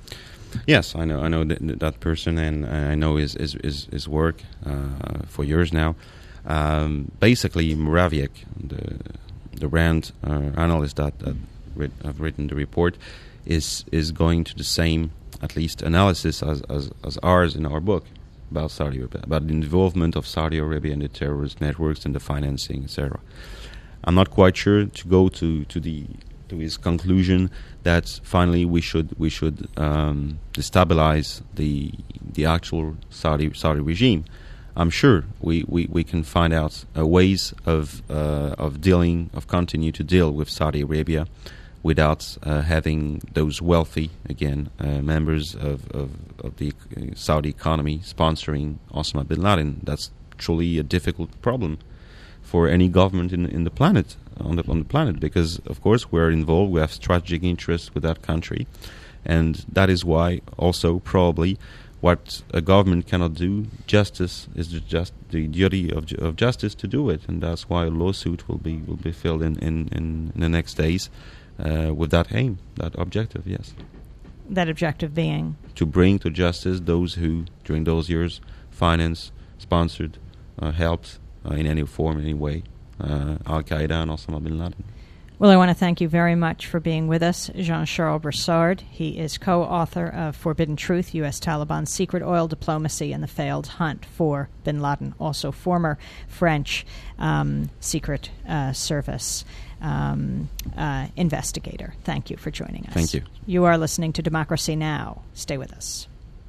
Yes, I know. I know that, that person, and uh, I know his his, his, his work uh, for years now. Um, basically, Morawiecki, the the Rand uh, analyst that, that writ, have written the report, is is going to the same, at least, analysis as, as as ours in our book about Saudi Arabia, about the involvement of Saudi Arabia in the terrorist networks and the financing, et cetera. I'm not quite sure to go to, to the to his conclusion that finally we should we should um, destabilize the the actual Saudi Saudi regime. I'm sure we, we, we can find out uh, ways of uh, of dealing of continue to deal with Saudi Arabia without uh, having those wealthy again uh, members of, of, of the Saudi economy sponsoring Osama bin Laden. That's truly a difficult problem for any government in in the planet on the on the planet, because of course we're involved, we have strategic interests with that country, and that is why also probably what a government cannot do, justice is the just the duty of ju- of justice to do it, and that's why a lawsuit will be will be filled in in, in, in the next days uh, with that aim, that objective. Yes, That objective being? to bring to justice those who during those years financed, sponsored, uh, helped uh, in any form, any way, uh, Al-Qaeda and Osama bin Laden. Well, I want to thank you very much for being with us, Jean-Charles Brassard. He is co-author of Forbidden Truth, U S Taliban's Secret Oil Diplomacy and the Failed Hunt for bin Laden, also former French um, Secret uh, Service um, uh, investigator. Thank you for joining us. Thank you. You are listening to Democracy Now! Stay with us.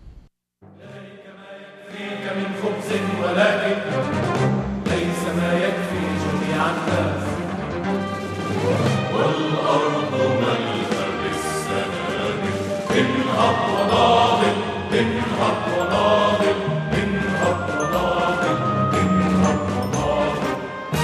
والأرض ملأ بالسنابل انهض وناضل انهض وناضل انهض وناضل انهض وناضل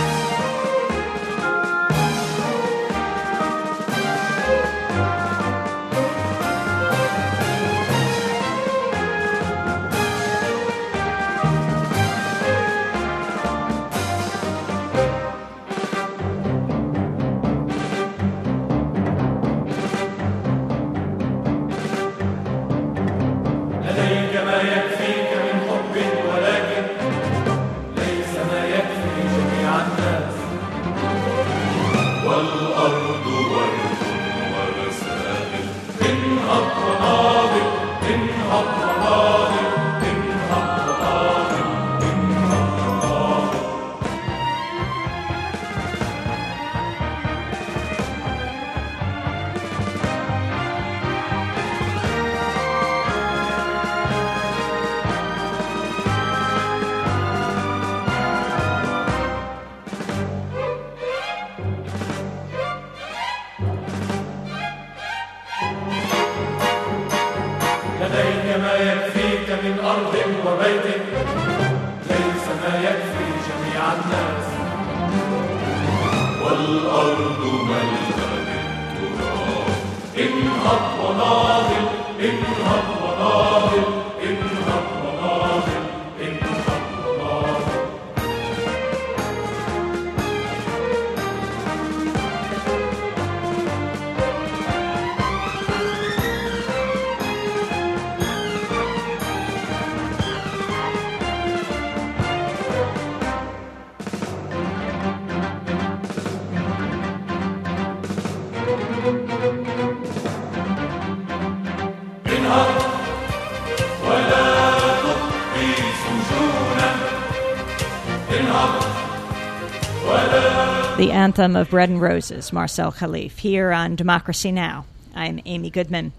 The anthem of Bread and Roses, Marcel Khalif, here on Democracy Now! I'm Amy Goodman.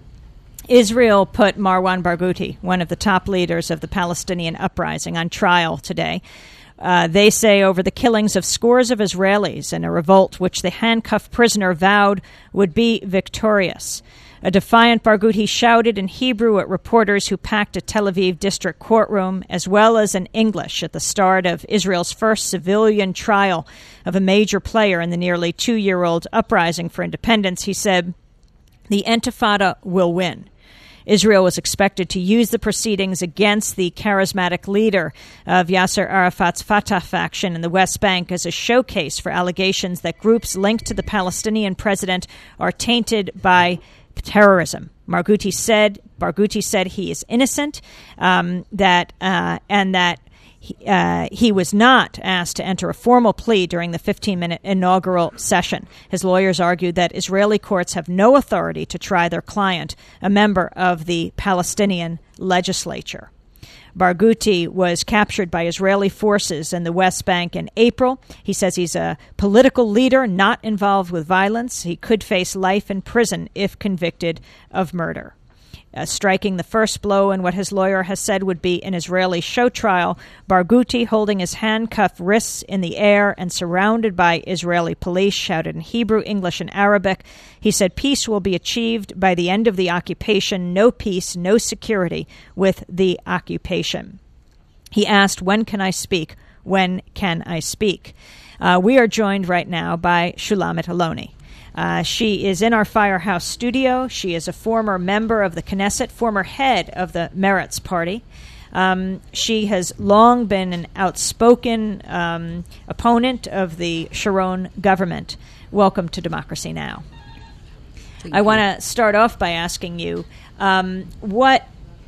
Israel put Marwan Barghouti, one of the top leaders of the Palestinian uprising, on trial today. Uh, they say over the killings of scores of Israelis in a revolt which the handcuffed prisoner vowed would be victorious. A defiant Barghouti shouted in Hebrew at reporters who packed a Tel Aviv district courtroom, as well as in English at the start of Israel's first civilian trial of a major player in the nearly two-year-old uprising for independence. He said, "The Intifada will win." Israel was expected to use the proceedings against the charismatic leader of Yasser Arafat's Fatah faction in the West Bank as a showcase for allegations that groups linked to the Palestinian president are tainted by terrorism. Barghouti said Barghouti said he is innocent, um, that uh, and that he, uh, he was not asked to enter a formal plea during the fifteen-minute inaugural session. His lawyers argued that Israeli courts have no authority to try their client, a member of the Palestinian legislature. Barghouti was captured by Israeli forces in the West Bank in April. He says he's a political leader not involved with violence. He could face life in prison if convicted of murder. Uh, striking the first blow in what his lawyer has said would be an Israeli show trial, Barghouti, holding his handcuffed wrists in the air and surrounded by Israeli police, shouted in Hebrew, English, and Arabic. He said peace will be achieved by the end of the occupation. No peace, no security with the occupation. He asked, "When can I speak? When can I speak?" Uh, we are joined right now by Shulamit Aloni. Uh, she is in our Firehouse studio. She is a former member of the Knesset, former head of the Meretz Party. Um, she has long been an outspoken um, opponent of the Sharon government. Welcome to Democracy Now! Thank I you. want to start off by asking you, um, what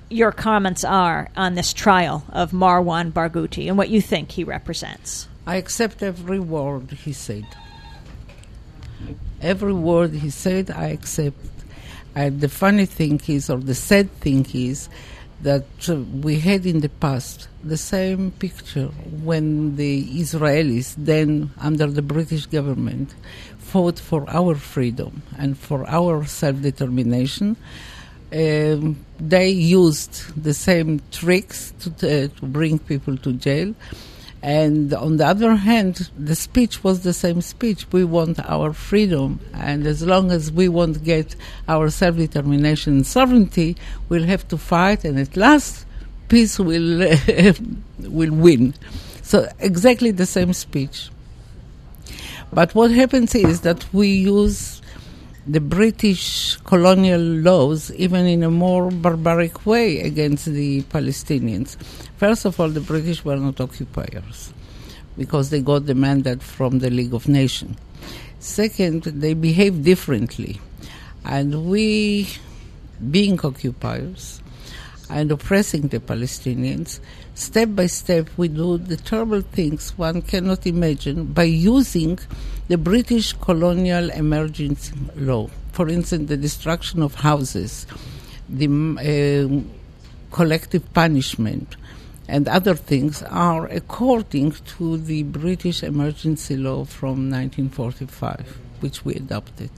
your comments are on this trial of Marwan Barghouti and what you think he represents. I accept every word he said. Every word he said, I accept. And the funny thing is, or the sad thing is, that uh, we had in the past the same picture when the Israelis, then under the British government, fought for our freedom and for our self-determination. Um, they used the same tricks to, uh, to bring people to jail. And on the other hand, the speech was the same speech. We want our freedom, and as long as we won't get our self-determination and sovereignty, we'll have to fight, and at last, peace will uh, will win. So exactly the same speech. But what happens is that we use the British colonial laws even in a more barbaric way against the Palestinians. First of all, the British were not occupiers because they got the mandate from the League of Nations. Second, they behave differently. And we, being occupiers and oppressing the Palestinians, step by step we do the terrible things one cannot imagine by using the British colonial emergency law. For instance, the destruction of houses, the uh, collective punishment, and other things are according to the British emergency law from nineteen forty-five, which we adopted.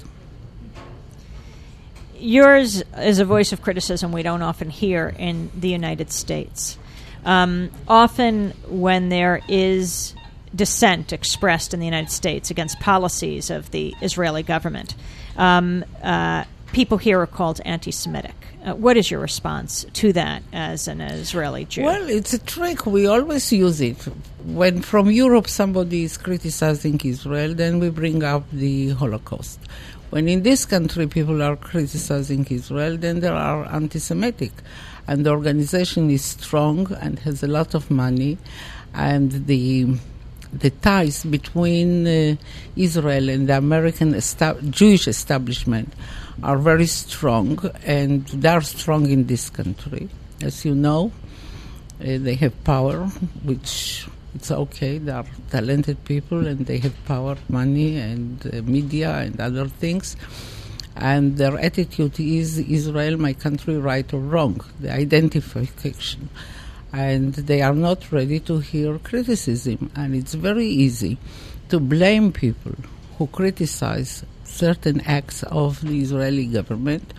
Yours is a voice of criticism we don't often hear in the United States. Um, often when there is dissent expressed in the United States against policies of the Israeli government, um, uh, people here are called anti-Semitic. Uh, what is your response to that as an Israeli Jew? Well, it's a trick. We always use it. When from Europe somebody is criticizing Israel, then we bring up the Holocaust. When in this country people are criticizing Israel, then they are anti-Semitic. And the organization is strong and has a lot of money, and the the ties between uh, Israel and the American esta- Jewish establishment are very strong, and they are strong in this country. As you know, uh, they have power, which it's okay. They are talented people, and they have power, money, and uh, media, and other things. And their attitude is Israel, my country, right or wrong, the identification. And they are not ready to hear criticism. And it's very easy to blame people who criticize certain acts of the Israeli government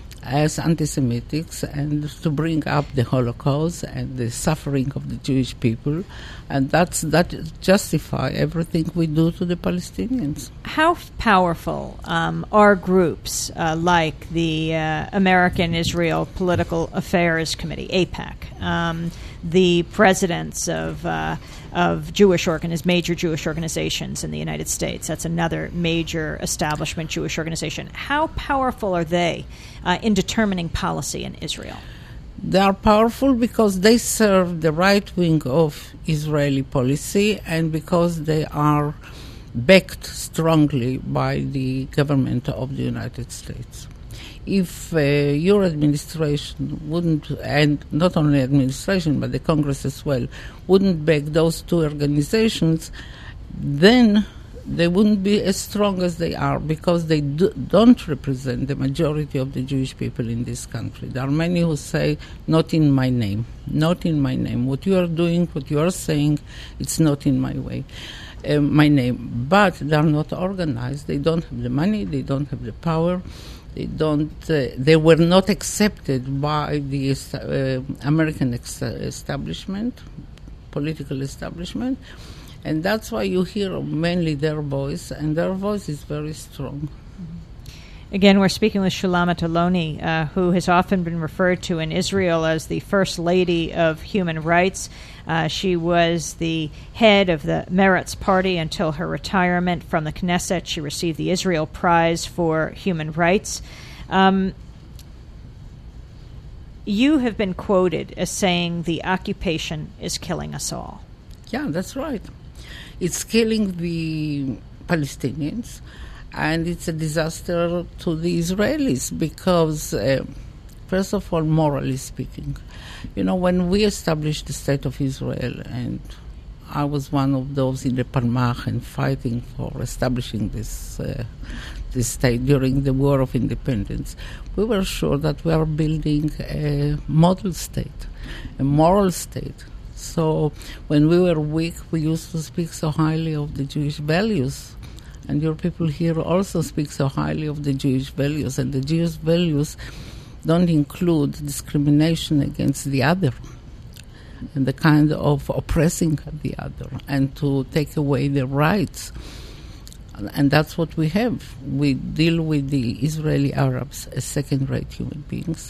as anti-Semitics, and to bring up the Holocaust and the suffering of the Jewish people, and that's that justify everything we do to the Palestinians. How powerful um, are groups uh, like the uh, American Israel Political Affairs Committee, AIPAC, um, the presidents of uh, of Jewish organiz- major Jewish organizations in the United States? That's another major establishment Jewish organization. How powerful are they uh, in determining policy in Israel? They are powerful because they serve the right wing of Israeli policy, and because they are backed strongly by the government of the United States. If uh, your administration wouldn't, and not only administration, but the Congress as well, wouldn't back those two organizations, then they wouldn't be as strong as they are, because they do, don't represent the majority of the Jewish people in this country. There are many who say, not in my name, not in my name. What you are doing, what you are saying, it's not in my way, uh, my name. But they are not organized. They don't have the money. They don't have the power. They don't. Uh, they were not accepted by the uh, American ex- establishment, political establishment. And that's why you hear mainly their voice, and their voice is very strong. Again, we're speaking with Shulamit Aloni, uh, who has often been referred to in Israel as the First Lady of Human Rights. Uh, she was the head of the Meretz Party until her retirement from the Knesset. She received the Israel Prize for Human Rights. Um, you have been quoted as saying the occupation is killing us all. Yeah, that's right. It's killing the Palestinians, and it's a disaster to the Israelis, because uh, First of all, morally speaking, you know, when we established the State of Israel, and I was one of those in the Palmach and fighting for establishing this uh, this state during the War of Independence, we were sure that we are building a model state, a moral state. So when we were weak, we used to speak so highly of the Jewish values. And your people here also speak so highly of the Jewish values. And the Jewish values don't include discrimination against the other and the kind of oppressing the other and to take away their rights. And that's what we have. We deal with the Israeli Arabs as second-rate human beings.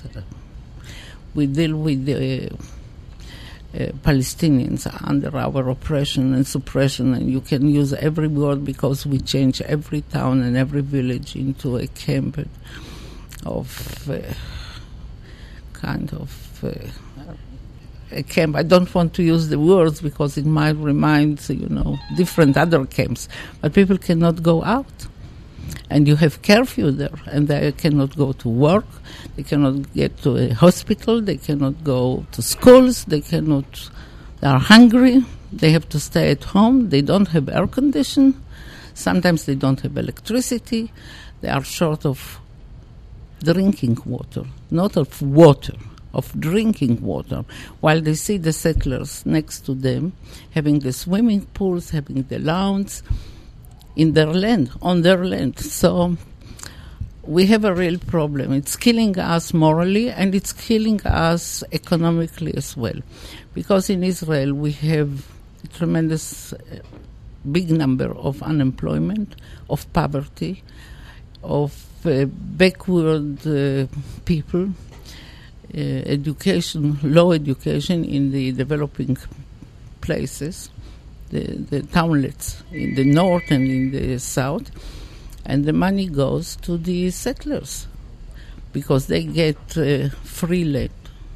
We deal with the uh, Palestinians under our oppression and suppression, and you can use every word because we change every town and every village into a camp of uh, kind of uh, a camp. I don't want to use the words because it might remind, you know, different other camps, but people cannot go out. And you have curfew there, and they cannot go to work, they cannot get to a hospital, they cannot go to schools, they cannot, they are hungry, they have to stay at home, they don't have air conditioning, sometimes they don't have electricity, they are short of drinking water, not of water, of drinking water, while they see the settlers next to them having the swimming pools, having the lawns, in their land, on their land. So we have a real problem. It's killing us morally and it's killing us economically as well. Because in Israel we have a tremendous uh, big number of unemployment, of poverty, of uh, backward uh, people, uh, education, low education in the developing places. The, the townlets in the north and in the south, and the money goes to the settlers because they get uh, free land.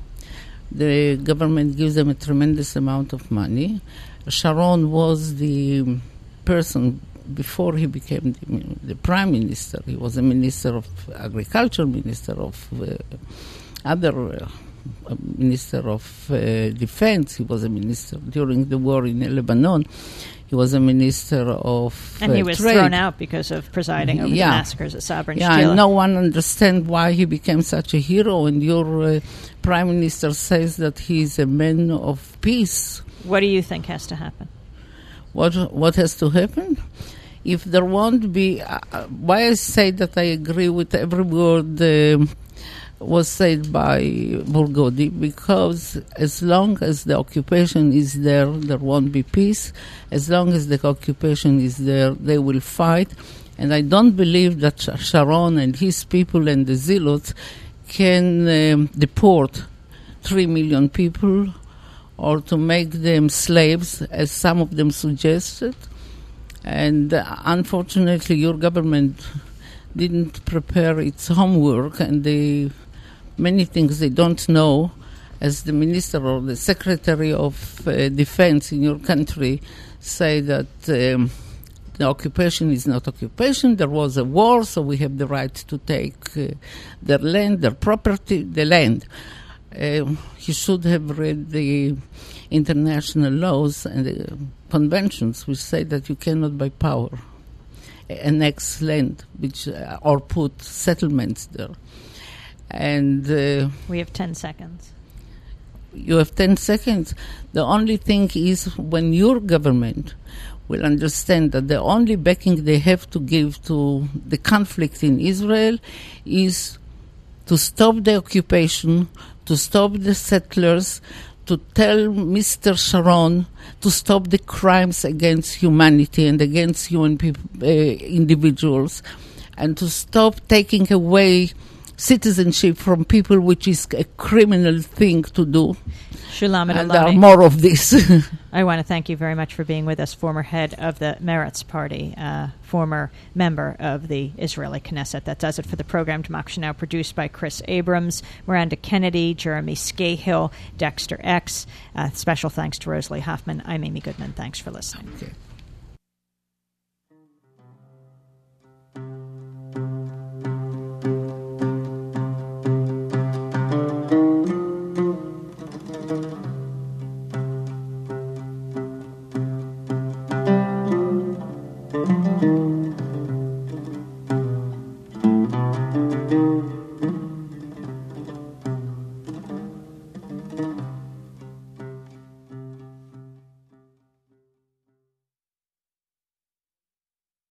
The government gives them a tremendous amount of money. Sharon was the person before he became the, the prime minister. He was a minister of agriculture, minister of uh, other uh, a minister of uh, defense. He was a minister during the war in Lebanon. He was a minister of And he uh, was trade. thrown out because of presiding over Yeah. the massacres at Sabra and Yeah, Shtila. and no one understands why he became such a hero. And your uh, prime minister says that he is a man of peace. What do you think has to happen? What what has to happen? If there won't be... Uh, why I say that I agree with every word uh, was said by Burgodi, because as long as the occupation is there, there won't be peace. As long as the occupation is there, they will fight. And I don't believe that Sharon and his people and the Zealots can um, deport three million people or to make them slaves, as some of them suggested. And uh, unfortunately, your government didn't prepare its homework, and they... many things they don't know. As the minister or the secretary of uh, defense in your country say that um, the occupation is not occupation, there was a war, so we have the right to take uh, their land, their property, the land. Uh, he should have read the international laws and the conventions which say that you cannot by power annex land which uh, or put settlements there. And uh, We have ten seconds. You have ten seconds. The only thing is when your government will understand that the only backing they have to give to the conflict in Israel is to stop the occupation, to stop the settlers, to tell Mister Sharon to stop the crimes against humanity and against human people, uh, individuals, and to stop taking away citizenship from people, which is a criminal thing to do. Shulam And there are Adlani, more of this. I want to thank you very much for being with us, former head of the Meretz Party, uh, former member of the Israeli Knesset. That does it for the program Democracy Now!, produced by Chris Abrams, Miranda Kennedy, Jeremy Scahill, Dexter X. Uh, special thanks to Rosalie Hoffman. I'm Amy Goodman. Thanks for listening. Okay.